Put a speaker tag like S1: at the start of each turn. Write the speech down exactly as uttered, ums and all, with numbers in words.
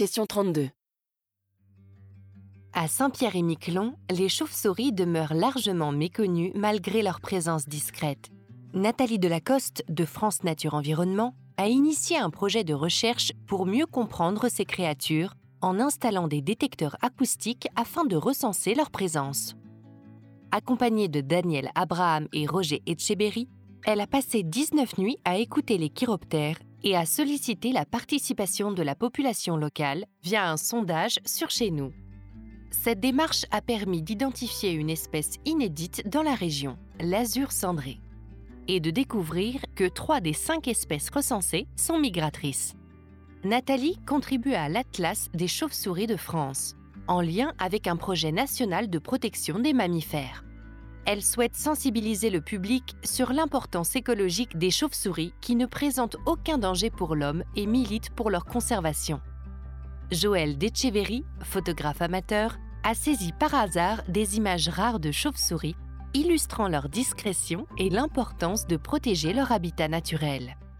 S1: Question trente-deux.
S2: À Saint-Pierre-et-Miquelon, les chauves-souris demeurent largement méconnues malgré leur présence discrète. Nathalie Delacoste, de France Nature Environnement, a initié un projet de recherche pour mieux comprendre ces créatures en installant des détecteurs acoustiques afin de recenser leur présence. Accompagnée de Daniel Abraham et Roger Etcheberry, elle a passé dix-neuf nuits à écouter les chiroptères et à solliciter la participation de la population locale via un sondage sur Chez nous. Cette démarche a permis d'identifier une espèce inédite dans la région, l'azur cendré, et de découvrir que trois des cinq espèces recensées sont migratrices. Nathalie contribue à l'Atlas des chauves-souris de France, en lien avec un projet national de protection des mammifères. Elle souhaite sensibiliser le public sur l'importance écologique des chauves-souris qui ne présentent aucun danger pour l'homme et militent pour leur conservation. Joël Etcheberry, photographe amateur, a saisi par hasard des images rares de chauves-souris illustrant leur discrétion et l'importance de protéger leur habitat naturel.